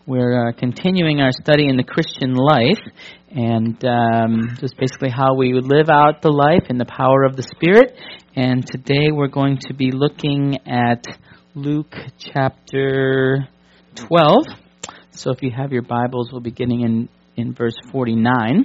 We're continuing our study in the Christian life and just basically how we would live out the life in the power of the Spirit. And today we're going to be looking at Luke chapter 12. So if you have your Bibles, we'll be beginning in verse 49.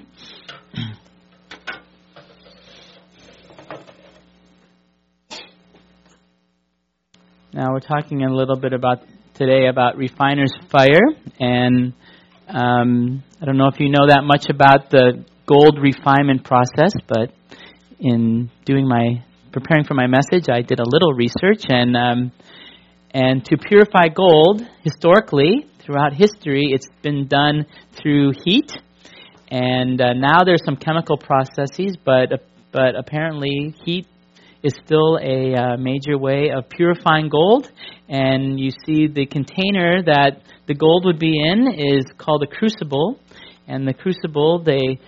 Now we're talking a little bit today about refiner's fire, and I don't know if you know that much about the gold refinement process, but in preparing for my message, I did a little research, and to purify gold, historically, throughout history, it's been done through heat, and now there's some chemical processes, but apparently heat is still a major way of purifying gold. And you see the container that the gold would be in is called a crucible. And the crucible, they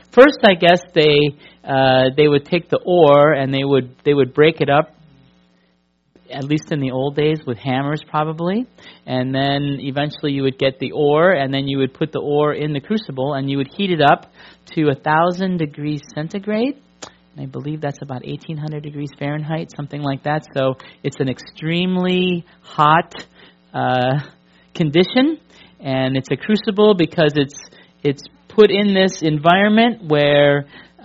would take the ore and they would break it up, at least in the old days, with hammers probably. And then eventually you would get the ore, and then you would put the ore in the crucible, and you would heat it up to 1,000 degrees centigrade. I believe that's about 1,800 degrees Fahrenheit, something like that. So it's an extremely hot condition, and it's a crucible because it's put in this environment where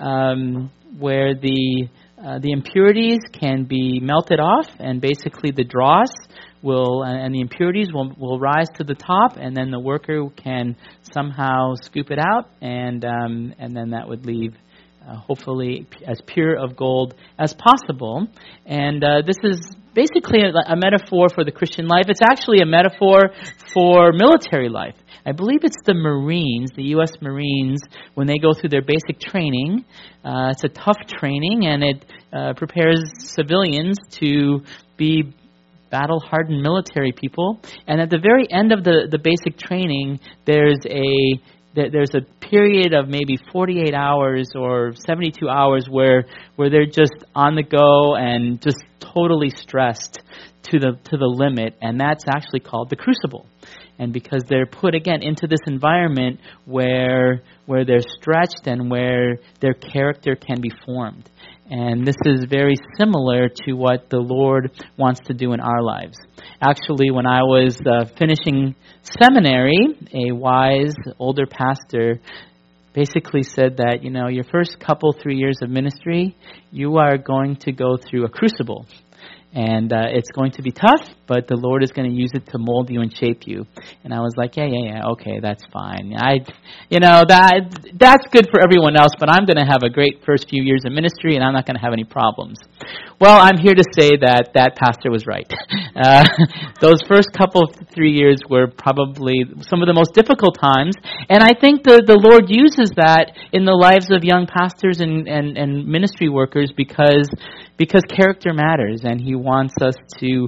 the impurities can be melted off, and basically the dross and the impurities will rise to the top, and then the worker can somehow scoop it out, and then that would leave hopefully as pure of gold as possible. And this is basically a metaphor for the Christian life. It's actually a metaphor for military life. I believe it's the Marines, the U.S. Marines, when they go through their basic training. It's a tough training, and it prepares civilians to be battle-hardened military people. And at the very end of the basic training, there's a period of maybe 48 hours or 72 hours where they're just on the go and just totally stressed to the limit, and that's actually called the crucible. And because they're put again into this environment where they're stretched and where their character can be formed. And this is very similar to what the Lord wants to do in our lives. Actually, when I was finishing seminary, a wise older pastor basically said that, your first 3 years of ministry, you are going to go through a crucible. And it's going to be tough, but the Lord is going to use it to mold you and shape you. And I was like, yeah, okay, that's fine. That's good for everyone else, but I'm going to have a great first few years of ministry, and I'm not going to have any problems. Well, I'm here to say that pastor was right. Those first 3 years were probably some of the most difficult times, and I think the Lord uses that in the lives of young pastors and ministry workers because character matters, and He wants us to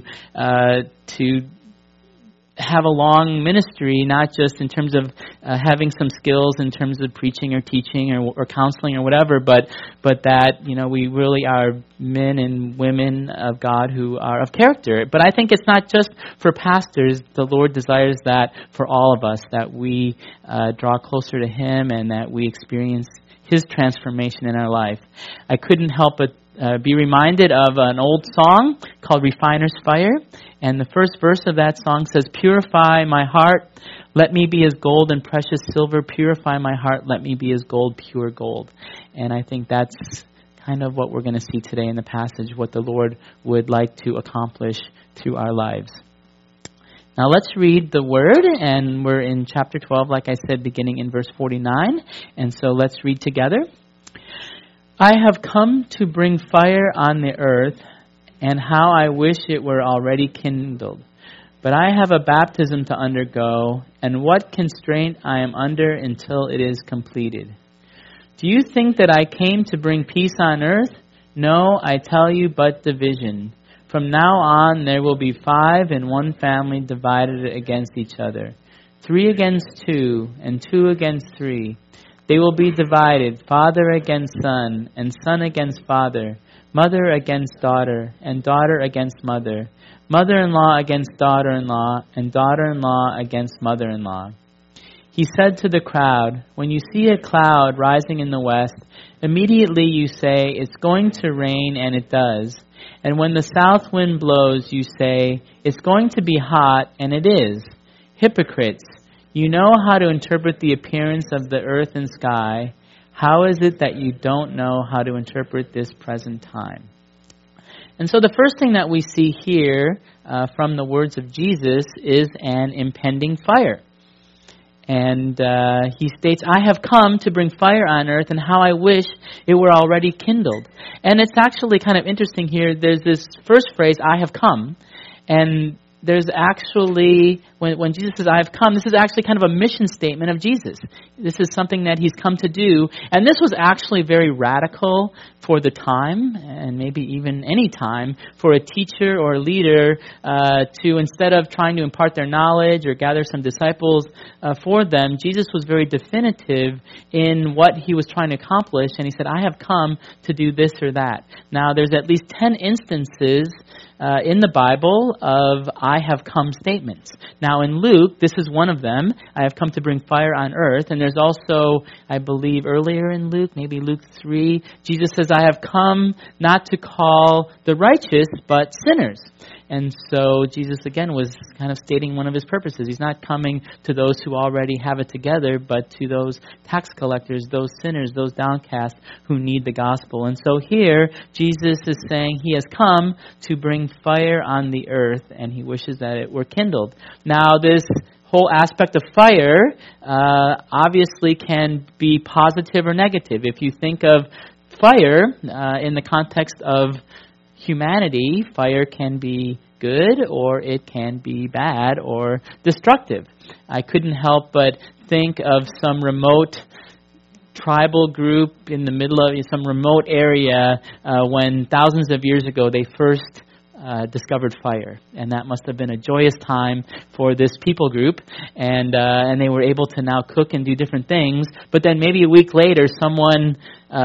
have a long ministry, not just in terms of having some skills in terms of preaching or teaching or counseling or whatever, but that we really are men and women of God who are of character. But I think it's not just for pastors. The Lord desires that for all of us, that we draw closer to Him and that we experience His transformation in our life. I couldn't help but be reminded of an old song called Refiner's Fire. And the first verse of that song says, "Purify my heart, let me be as gold and precious silver. Purify my heart, let me be as gold, pure gold." And I think that's kind of what we're going to see today in the passage, what the Lord would like to accomplish through our lives. Now let's read the Word, and we're in chapter 12, like I said, beginning in verse 49. And so let's read together. "I have come to bring fire on the earth, and how I wish it were already kindled. But I have a baptism to undergo, and what constraint I am under until it is completed. Do you think that I came to bring peace on earth? No, I tell you, but division. From now on there will be 5 in one family divided against each other, 3 against 2, and 2 against 3. They will be divided, father against son, and son against father, mother against daughter, and daughter against mother, mother-in-law against daughter-in-law, and daughter-in-law against mother-in-law. he said to the crowd, "When you see a cloud rising in the west, immediately you say, 'It's going to rain,' and it does. And when the south wind blows, you say, 'It's going to be hot,' and it is. Hypocrites, you know how to interpret the appearance of the earth and sky. How is it that you don't know how to interpret this present time?" And so the first thing that we see here from the words of Jesus is an impending fire. And he states, "I have come to bring fire on earth, and how I wish it were already kindled." And it's actually kind of interesting here. There's this first phrase, "I have come," and there's actually, when Jesus says, "I have come," this is actually kind of a mission statement of Jesus. This is something that he's come to do. And this was actually very radical for the time, and maybe even any time, for a teacher or a leader to, instead of trying to impart their knowledge or gather some disciples for them, Jesus was very definitive in what he was trying to accomplish. And he said, "I have come to do this or that." Now, there's at least 10 instances in the Bible of "I have come" statements. Now in Luke, this is one of them. "I have come to bring fire on earth." And there's also, I believe earlier in Luke, maybe Luke 3, Jesus says, "I have come not to call the righteous, but sinners." And so Jesus again was kind of stating one of his purposes. He's not coming to those who already have it together, but to those tax collectors, those sinners, those downcast who need the gospel. And so here, Jesus is saying he has come to bring fire on the earth, and he wishes that it were kindled. Now this whole aspect of fire obviously can be positive or negative. If you think of fire in the context of humanity, fire can be good or it can be bad or destructive. I couldn't help but think of some remote tribal group in the middle of some remote area when thousands of years ago they first discovered fire, and that must have been a joyous time for this people group, and they were able to now cook and do different things. But then maybe a week later, someone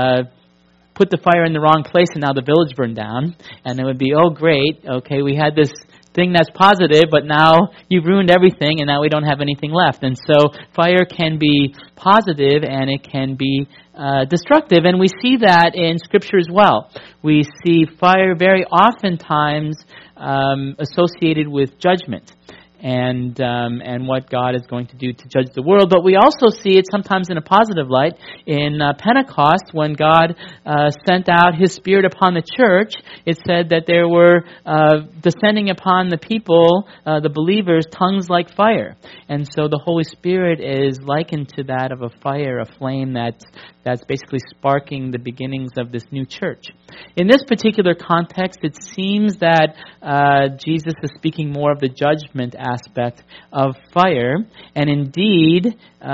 put the fire in the wrong place, and now the village burned down. And it would be, "Oh, great, okay, we had this thing that's positive, but now you've ruined everything, and now we don't have anything left." And so fire can be positive, and it can be destructive. And we see that in Scripture as well. We see fire very oftentimes associated with judgment. And what God is going to do to judge the world. But we also see it sometimes in a positive light. In Pentecost, when God sent out His Spirit upon the church, it said that there were descending upon the people, the believers, tongues like fire. And so the Holy Spirit is likened to that of a fire, a flame that's basically sparking the beginnings of this new church. In this particular context, it seems that Jesus is speaking more of the judgment aspect of fire, and indeed,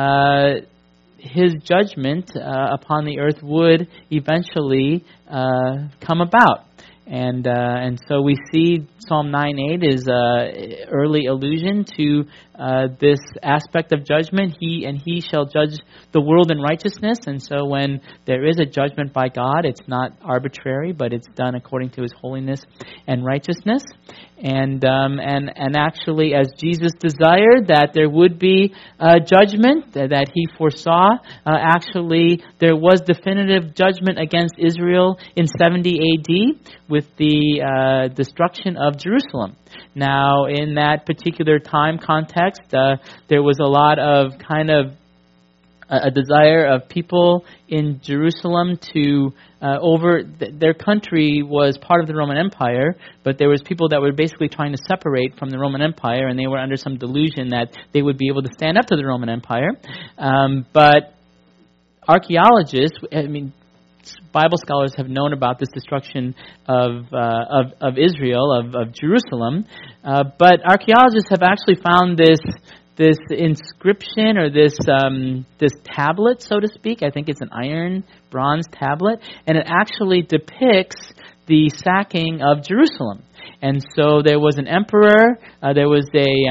his judgment upon the earth would eventually come about. And so we see Psalm 9:8 is an early allusion to this aspect of judgment. He shall judge the world in righteousness. And so when there is a judgment by God, it's not arbitrary, but it's done according to His holiness and righteousness. And actually, as Jesus desired that there would be judgment that He foresaw, actually there was definitive judgment against Israel in 70 A.D. with the destruction of Jerusalem. Now, in that particular time context, there was a lot of kind of a desire of people in Jerusalem to their country was part of the Roman Empire, but there was people that were basically trying to separate from the Roman Empire, and they were under some delusion that they would be able to stand up to the Roman Empire. But archaeologists, Bible scholars have known about this destruction of Israel, of Jerusalem, but archaeologists have actually found this inscription or this tablet, so to speak. I think it's an iron bronze tablet, and it actually depicts the sacking of Jerusalem. And so there was an emperor. There was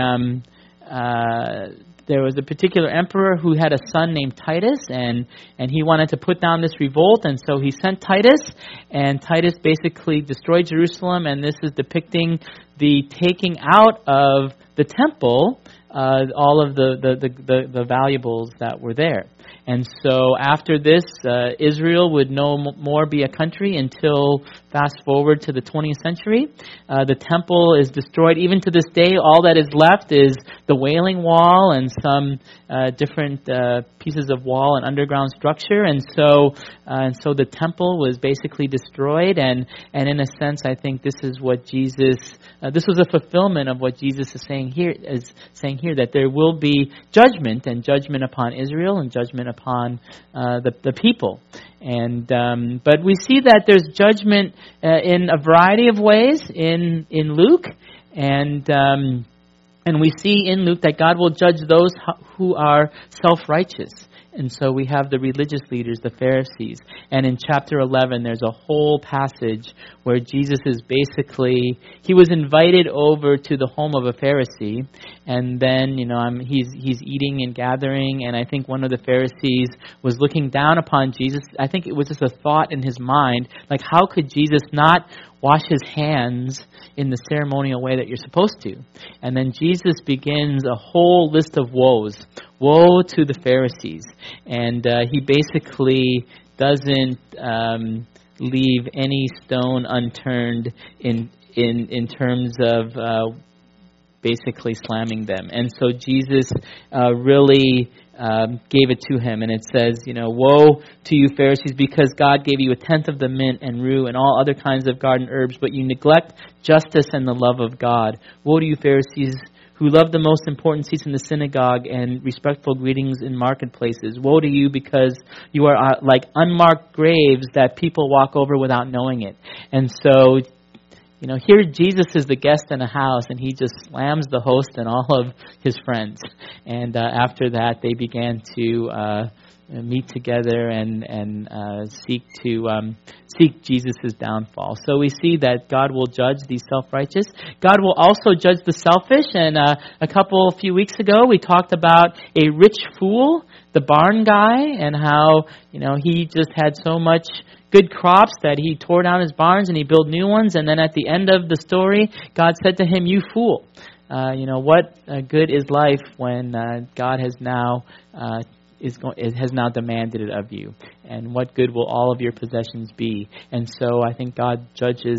a particular emperor who had a son named Titus, and he wanted to put down this revolt, and so he sent Titus, and Titus basically destroyed Jerusalem, and this is depicting the taking out of the temple all of the valuables that were there. And so after this, Israel would no more be a country until fast forward to the 20th century. The temple is destroyed. Even to this day, all that is left is the Wailing Wall and some different pieces of wall and underground structure. And so the temple was basically destroyed. And in a sense, I think this is what Jesus. This was a fulfillment of what Jesus is saying here. That there will be judgment, and judgment upon Israel, and judgment upon the people. And but we see that there's judgment in a variety of ways in Luke, and we see in Luke that God will judge those who are self-righteous. And so we have the religious leaders, the Pharisees. And in chapter 11, there's a whole passage where Jesus is basically, he was invited over to the home of a Pharisee. And then, he's eating and gathering. And I think one of the Pharisees was looking down upon Jesus. I think it was just a thought in his mind, like, how could Jesus not wash his hands in the ceremonial way that you're supposed to? And then Jesus begins a whole list of woes. Woe to the Pharisees. And he basically doesn't leave any stone unturned in terms of basically slamming them. And so Jesus really gave it to him. And it says, woe to you Pharisees, because God gave you a tenth of the mint and rue and all other kinds of garden herbs, but you neglect justice and the love of God. Woe to you Pharisees, who love the most important seats in the synagogue and respectful greetings in marketplaces. Woe to you, because you are like unmarked graves that people walk over without knowing it. And so, here Jesus is the guest in a house, and he just slams the host and all of his friends. And after that, they began to meet together and seek Jesus' downfall. So we see that God will judge the self-righteous. God will also judge the selfish. And a few weeks ago, we talked about a rich fool, the barn guy, and how he just had so much good crops that he tore down his barns and he built new ones. And then at the end of the story, God said to him, "You fool." What good is life when God has now has now demanded it of you? And what good will all of your possessions be? And so I think God judges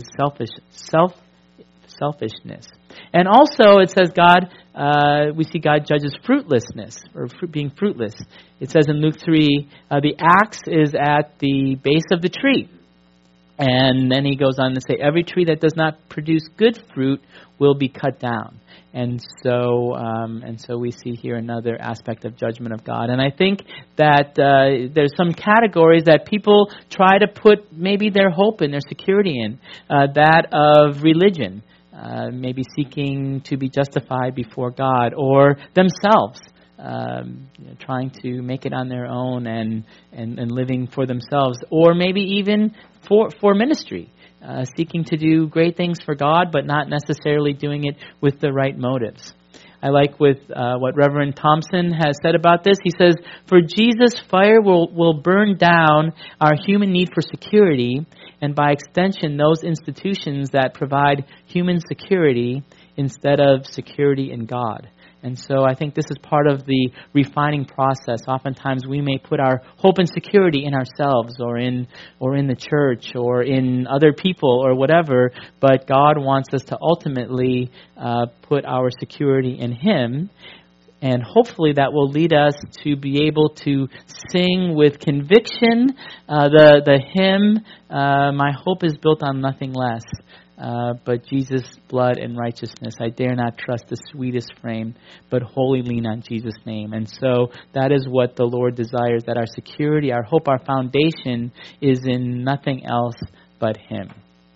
selfishness. And also it says we see God judges fruitlessness, or being fruitless. It says in Luke 3, the axe is at the base of the tree. And then he goes on to say, every tree that does not produce good fruit will be cut down. And so we see here another aspect of judgment of God. And I think that there's some categories that people try to put maybe their hope and their security in, that of religion, maybe seeking to be justified before God, or themselves, trying to make it on their own and living for themselves, or maybe even for ministry. Seeking to do great things for God, but not necessarily doing it with the right motives. I like what Reverend Thompson has said about this. He says, for Jesus, fire will burn down our human need for security, and by extension, those institutions that provide human security instead of security in God. And so I think this is part of the refining process. Oftentimes we may put our hope and security in ourselves, or in the church, or in other people, or whatever, but God wants us to ultimately put our security in Him. And hopefully that will lead us to be able to sing with conviction the hymn, my hope is built on nothing less. But Jesus' blood and righteousness, I dare not trust the sweetest frame, but wholly lean on Jesus' name. And so that is what the Lord desires, that our security, our hope, our foundation is in nothing else but Him.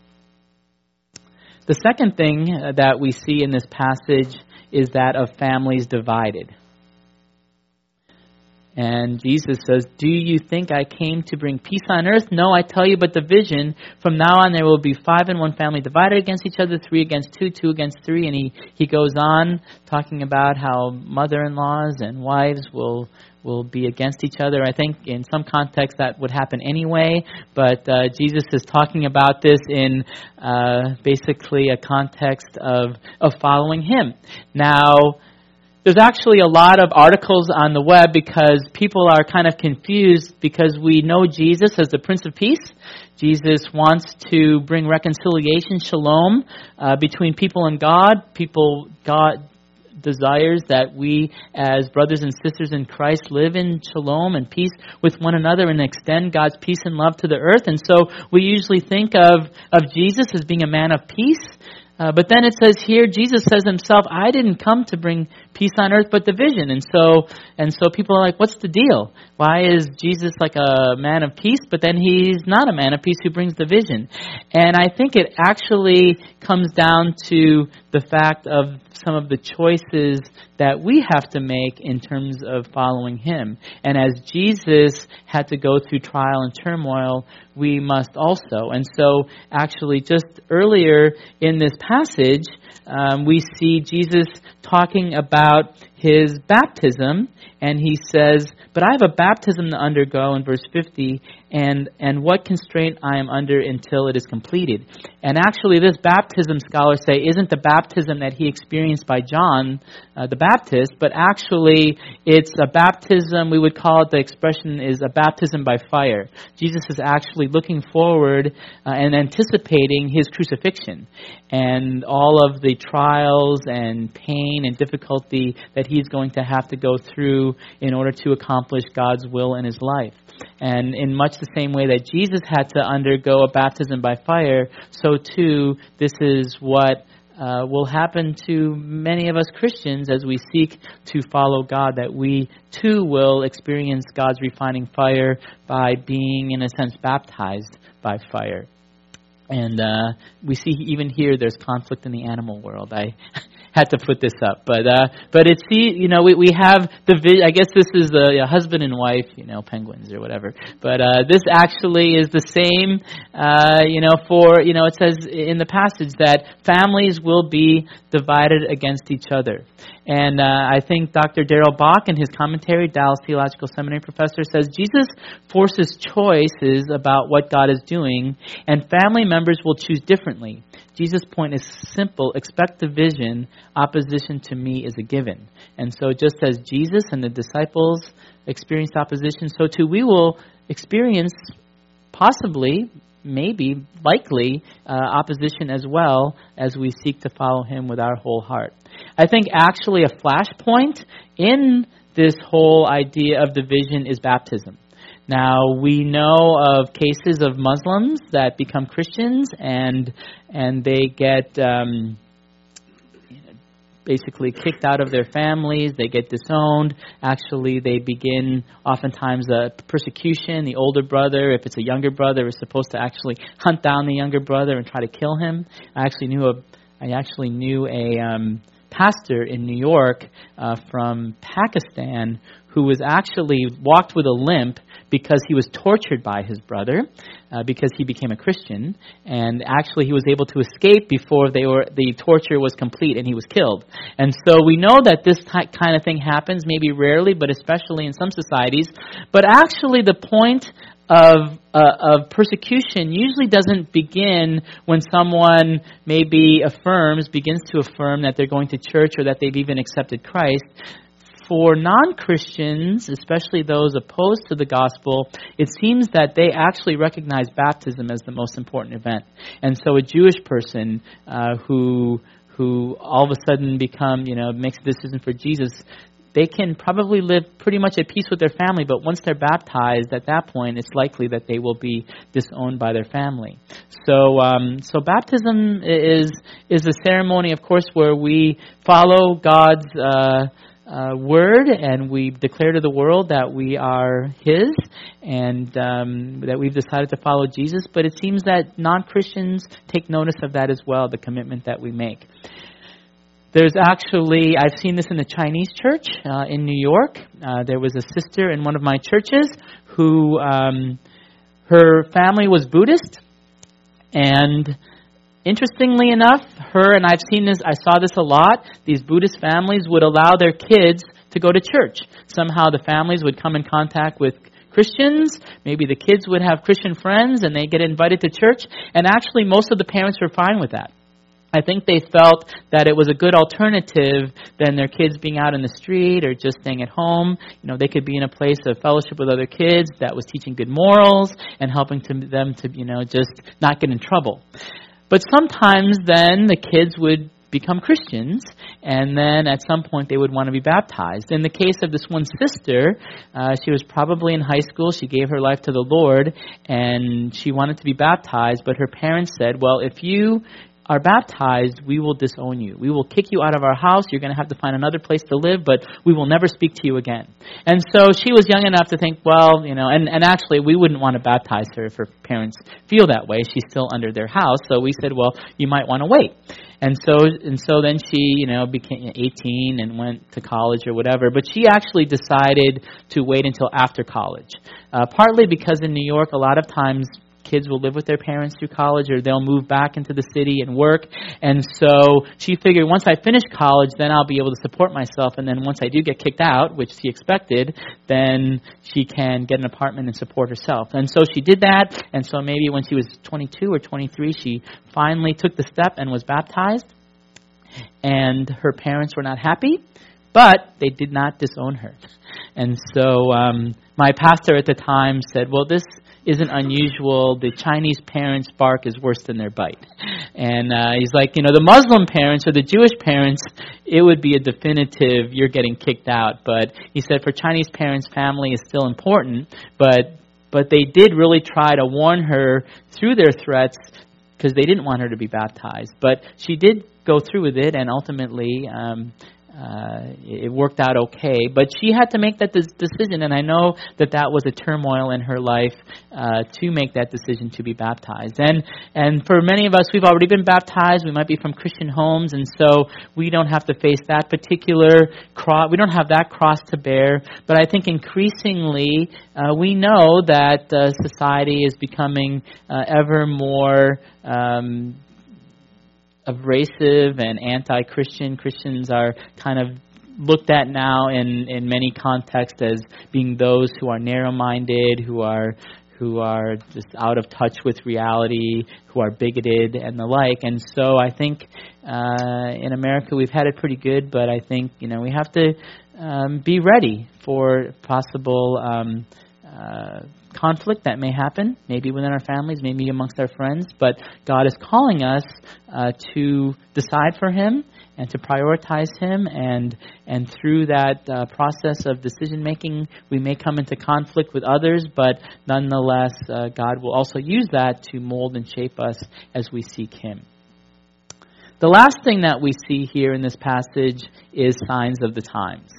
The second thing that we see in this passage is that of families divided. And Jesus says, do you think I came to bring peace on earth? No, I tell you, but division. From now on there will be 5 in one family divided against each other, 3 against 2, 2 against 3. And he goes on talking about how mother-in-laws and wives will be against each other. I think in some context that would happen anyway, but Jesus is talking about this in basically a context of following him. Now, there's actually a lot of articles on the web because people are kind of confused because we know Jesus as the Prince of Peace. Jesus wants to bring reconciliation, shalom, between people and God. God desires that we as brothers and sisters in Christ live in shalom and peace with one another and extend God's peace and love to the earth. And so we usually think of Jesus as being a man of peace. But then it says here, Jesus says himself, I didn't come to bring peace on earth, but division. And so people are like, what's the deal? Why is Jesus like a man of peace, but then he's not a man of peace who brings division? And I think it actually comes down to the fact of some of the choices that we have to make in terms of following him. And as Jesus had to go through trial and turmoil, we must also. And so actually just earlier in this passage, we see Jesus talking about his baptism, and he says, but I have a baptism to undergo in verse 50, and what constraint I am under until it is completed. And actually this baptism, scholars say, isn't the baptism that he experienced by John the Baptist, but actually it's a baptism, we would call it, the expression is a baptism by fire. Jesus is actually looking forward and anticipating his crucifixion and all of the trials and pain and difficulty that he's going to have to go through in order to accomplish God's will in his life. And in much the same way that Jesus had to undergo a baptism by fire, so too this is what will happen to many of us Christians as we seek to follow God, that we too will experience God's refining fire by being, in a sense, baptized by fire. And we see even here there's conflict in the animal world. I had to put this up, but it's, we have I guess this is the husband and wife, penguins or whatever. But this actually is the same, it says in the passage that families will be divided against each other. And I think Dr. Darrell Bach in his commentary, Dallas Theological Seminary professor, says Jesus forces choices about what God is doing, and family members will choose differently. Jesus' point is simple: expect division. Opposition to me is a given. And so just as Jesus and the disciples experienced opposition, so too we will experience possibly, maybe, likely, opposition as well as we seek to follow him with our whole heart. I think actually a flashpoint in this whole idea of division is baptism. Now, we know of cases of Muslims that become Christians and they get basically kicked out of their families, they get disowned. Actually, they begin oftentimes a persecution. The older brother, if it's a younger brother, is supposed to actually hunt down the younger brother and try to kill him. I actually knew a pastor in New York from Pakistan who was actually walked with a limp because he was tortured by his brother, because he became a Christian, and actually he was able to escape before the torture was complete and he was killed. And so we know that this kind of thing happens, maybe rarely, but especially in some societies. But actually the point of persecution usually doesn't begin when someone begins to affirm that they're going to church or that they've even accepted Christ. For non-Christians, especially those opposed to the gospel, it seems that they actually recognize baptism as the most important event. And so a Jewish person who all of a sudden makes a decision for Jesus, they can probably live pretty much at peace with their family, but once they're baptized, at that point, it's likely that they will be disowned by their family. So baptism is a ceremony, of course, where we follow God's word, and we declare to the world that we are his, and that we've decided to follow Jesus. But it seems that non-Christians take notice of that as well, the commitment that we make. There's actually, I've seen this in the Chinese church in New York. There was a sister in one of my churches who, her family was Buddhist, and interestingly enough, and I saw this a lot, these Buddhist families would allow their kids to go to church. Somehow the families would come in contact with Christians, maybe the kids would have Christian friends, and they get invited to church, and actually most of the parents were fine with that. I think they felt that it was a good alternative than their kids being out in the street or just staying at home. They could be in a place of fellowship with other kids that was teaching good morals and helping them to, just not get in trouble. But sometimes then the kids would become Christians, and then at some point they would want to be baptized. In the case of this one sister, she was probably in high school. She gave her life to the Lord, and she wanted to be baptized, but her parents said, well, if you are baptized, we will disown you. We will kick you out of our house. You're going to have to find another place to live, but we will never speak to you again. And so she was young enough to think, well, and actually we wouldn't want to baptize her if her parents feel that way. She's still under their house. So we said, well, you might want to wait. And so then she, became 18 and went to college or whatever. But she actually decided to wait until after college. Partly because in New York, a lot of times kids will live with their parents through college, or they'll move back into the city and work. And so she figured, once I finish college, then I'll be able to support myself. And then once I do get kicked out, which she expected, then she can get an apartment and support herself. And so she did that. And so maybe when she was 22 or 23, she finally took the step and was baptized. And her parents were not happy, but they did not disown her. And so my pastor at the time said, well, this isn't unusual. The Chinese parents' bark is worse than their bite. And he's like, the Muslim parents or the Jewish parents, it would be a definitive, you're getting kicked out. But he said for Chinese parents, family is still important. But they did really try to warn her through their threats because they didn't want her to be baptized. But she did go through with it, and ultimately it worked out okay. But she had to make that decision, and I know that was a turmoil in her life to make that decision to be baptized. And for many of us, we've already been baptized. We might be from Christian homes, and so we don't have to face that particular cross. We don't have that cross to bear. But I think increasingly we know that society is becoming ever more abrasive and anti-Christian. Christians are kind of looked at now in many contexts as being those who are narrow-minded, who are just out of touch with reality, who are bigoted and the like. And so I think in America we've had it pretty good, but I think we have to be ready for possible conflict that may happen, maybe within our families, maybe amongst our friends, but God is calling us to decide for Him and to prioritize Him, and through that process of decision making, we may come into conflict with others, but nonetheless, God will also use that to mold and shape us as we seek Him. The last thing that we see here in this passage is signs of the times.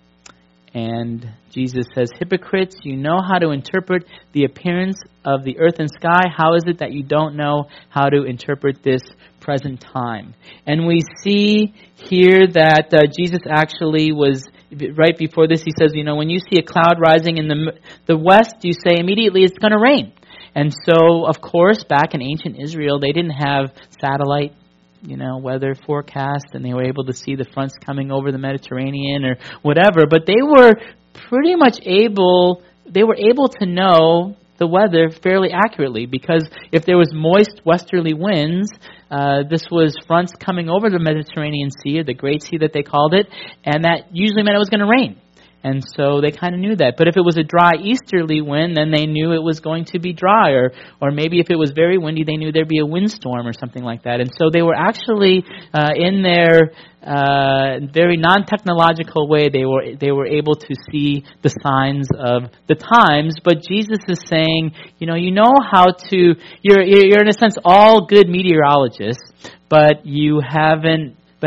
And Jesus says, hypocrites, you know how to interpret the appearance of the earth and sky. How is it that you don't know how to interpret this present time? And we see here that Jesus actually was, right before this, he says, when you see a cloud rising in the west, you say immediately it's going to rain. And so, of course, back in ancient Israel, they didn't have satellite weather forecast, and they were able to see the fronts coming over the Mediterranean or whatever, but they were pretty much able to know the weather fairly accurately, because if there was moist westerly winds, this was fronts coming over the Mediterranean Sea, or the Great Sea that they called it, and that usually meant it was going to rain. And so they kind of knew that. But if it was a dry easterly wind, then they knew it was going to be dry. Or maybe if it was very windy, they knew there'd be a windstorm or something like that. And so they were actually, in their very non-technological way, they were able to see the signs of the times. But Jesus is saying, you know how to, you're in a sense all good meteorologists, but you haven't, but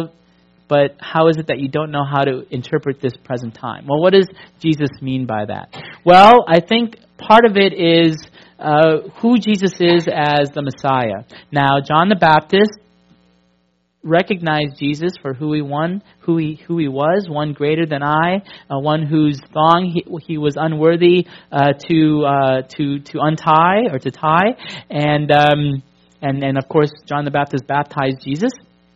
how is it that you don't know how to interpret this present time? Well, what does Jesus mean by that? Well, I think part of it is who Jesus is as the Messiah. Now, John the Baptist recognized Jesus for who he was, one greater than I, one whose thong he was unworthy to untie or to tie, and of course John the Baptist baptized Jesus.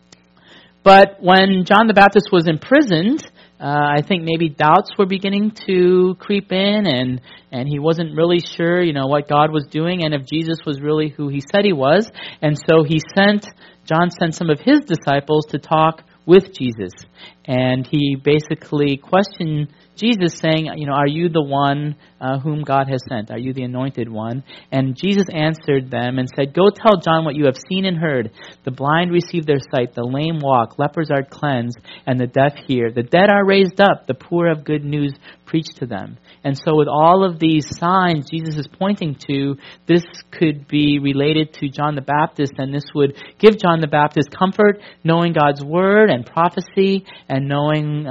But when John the Baptist was imprisoned, I think maybe doubts were beginning to creep in, and he wasn't really sure, what God was doing and if Jesus was really who he said he was. And so John sent some of his disciples to talk with Jesus. And he basically questioned Jesus, saying, are you the one whom God has sent? Are you the anointed one? And Jesus answered them and said, go tell John what you have seen and heard. The blind receive their sight, the lame walk, lepers are cleansed, and the deaf hear. The dead are raised up, the poor have good news preached to them. And so with all of these signs Jesus is pointing to, this could be related to John the Baptist, and this would give John the Baptist comfort, knowing God's word and prophecy, and knowing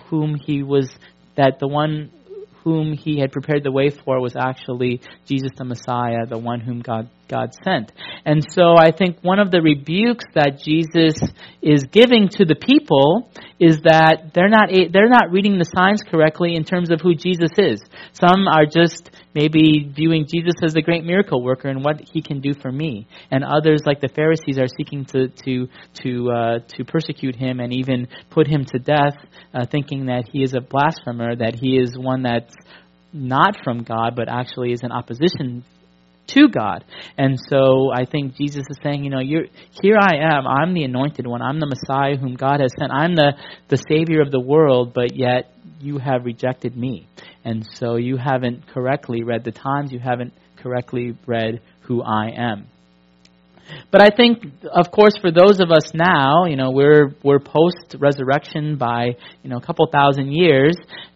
that the one whom he had prepared the way for was actually Jesus the Messiah, the one whom God sent. And so I think one of the rebukes that Jesus is giving to the people is that they're not reading the signs correctly in terms of who Jesus is. Some are just maybe viewing Jesus as the great miracle worker and what he can do for me. And others, like the Pharisees, are seeking to persecute him and even put him to death, thinking that he is a blasphemer, that he is one that's not from God, but actually is in opposition to God. And so I think Jesus is saying, here I am. I'm the anointed one. I'm the Messiah whom God has sent. I'm the Savior of the world, but yet you have rejected me. And so you haven't correctly read the times. You haven't correctly read who I am. But I think, of course, for those of us now, we're post-resurrection by, a couple thousand years.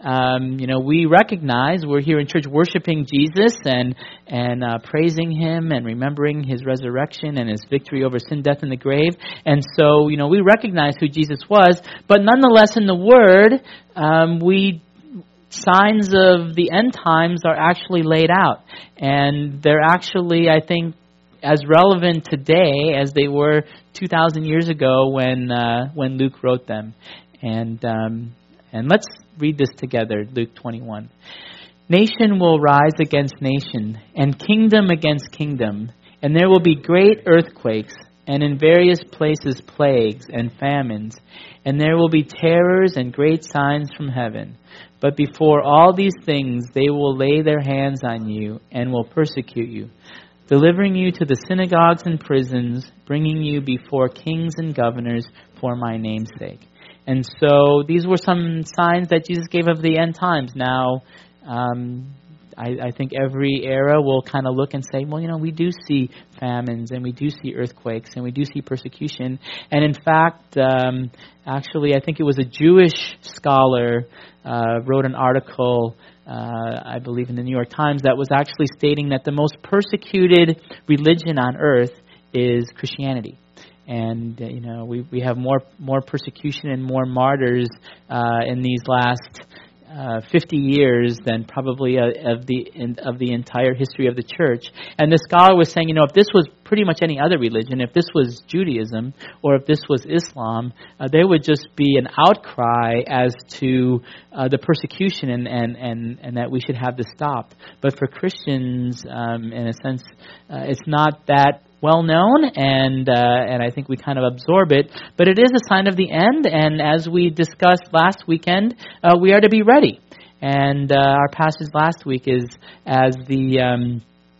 We recognize we're here in church worshiping Jesus and praising him and remembering his resurrection and his victory over sin, death, and the grave. And so, we recognize who Jesus was. But nonetheless, in the Word, signs of the end times are actually laid out. And they're actually, I think, as relevant today as they were 2,000 years ago when Luke wrote them. And let's read this together, Luke 21. Nation will rise against nation, and kingdom against kingdom, and there will be great earthquakes, and in various places plagues and famines, and there will be terrors and great signs from heaven. But before all these things they will lay their hands on you and will persecute you, delivering you to the synagogues and prisons, bringing you before kings and governors for my name's sake. And so these were some signs that Jesus gave of the end times. Now, I think every era will kind of look and say, well, we do see famines and we do see earthquakes and we do see persecution. And in fact, actually, I think it was a Jewish scholar wrote an article, I believe in the New York Times, that was actually stating that the most persecuted religion on earth is Christianity. And we have more persecution and more martyrs in these last 50 years than probably of the entire history of the church. And the scholar was saying, if this was pretty much any other religion, if this was Judaism or if this was Islam, there would just be an outcry as to the persecution and that we should have this stopped. But for Christians, in a sense, it's not that well known, and I think we kind of absorb it. But it is a sign of the end, and as we discussed last weekend, we are to be ready. And our passage last week is as the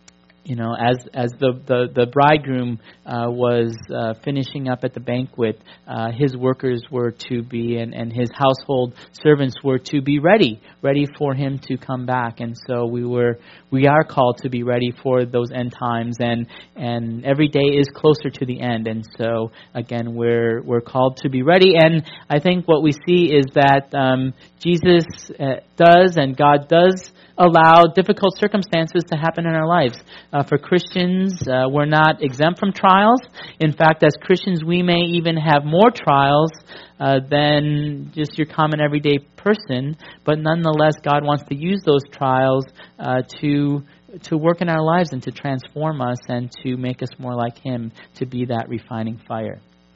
as the bridegroom was finishing up at the banquet, his workers were to be, and his household servants were to be ready for him to come back. And so we are called to be ready for those end times, and every day is closer to the end. And so again, we're called to be ready. And I think what we see is that Jesus does, and God does, allow difficult circumstances to happen in our lives. For Christians, we're not exempt from trials. In fact, as Christians, we may even have more trials than just your common everyday person. But nonetheless, God wants to use those trials to work in our lives and to transform us and to make us more like Him, to be that refining fire.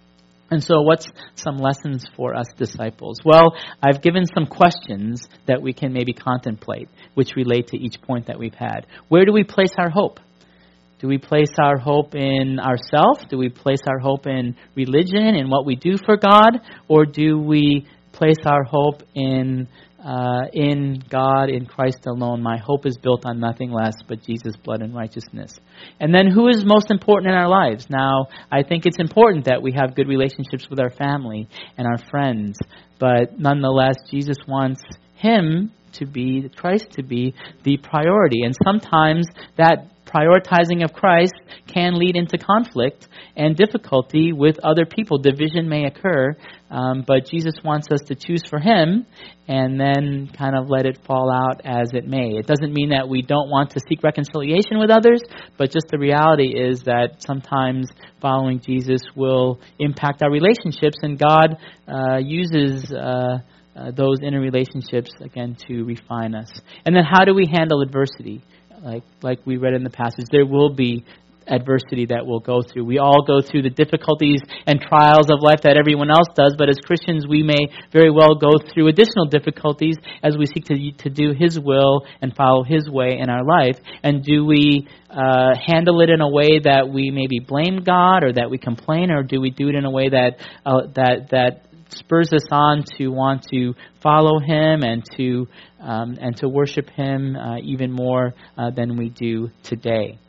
And so what's some lessons for us disciples? Well, I've given some questions that we can maybe contemplate, which relate to each point that we've had. Where do we place our hope? Do we place our hope in ourselves? Do we place our hope in religion and what we do for God? Or do we place our hope in God, in Christ alone? My hope is built on nothing less but Jesus' blood and righteousness. And then who is most important in our lives? Now, I think it's important that we have good relationships with our family and our friends. But nonetheless, Jesus wants Christ to be the priority. And sometimes that prioritizing of Christ can lead into conflict and difficulty with other people. Division may occur, but Jesus wants us to choose for Him and then kind of let it fall out as it may. It doesn't mean that we don't want to seek reconciliation with others, but just the reality is that sometimes following Jesus will impact our relationships, and God uses those inner relationships, again, to refine us. And then how do we handle adversity? Like we read in the passage, there will be adversity that we'll go through. We all go through the difficulties and trials of life that everyone else does, but as Christians we may very well go through additional difficulties as we seek to do His will and follow His way in our life. And do we handle it in a way that we maybe blame God or that we complain, or do we do it in a way that spurs us on to want to follow Him and to worship Him even more than we do today?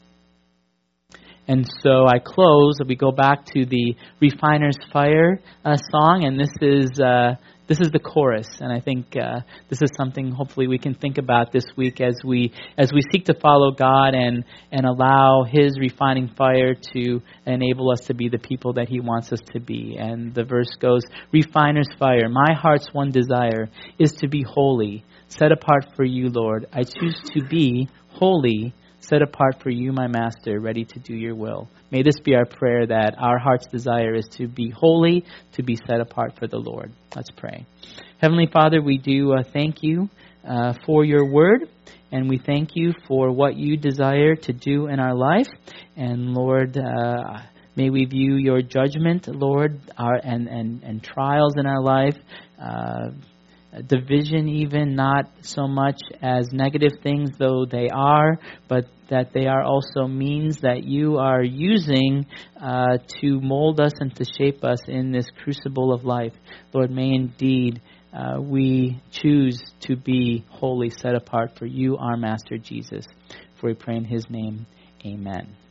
And so I close. We go back to the Refiner's Fire song, and this is the chorus. And I think this is something hopefully we can think about this week as we seek to follow God and allow His refining fire to enable us to be the people that He wants us to be. And the verse goes, Refiner's fire, my heart's one desire is to be holy, set apart for you, Lord. I choose to be holy, set apart for you, my Master, ready to do your will. May this be our prayer, that our heart's desire is to be holy, to be set apart for the Lord. Let's pray. Heavenly Father, we do thank you for your word, and we thank you for what you desire to do in our life. And Lord, may we view your judgment, Lord, and trials in our life, division even, not so much as negative things, though they are, but that they are also means that you are using to mold us and to shape us in this crucible of life. Lord, may indeed we choose to be wholly set apart for you, our Master Jesus. For we pray in His name, amen.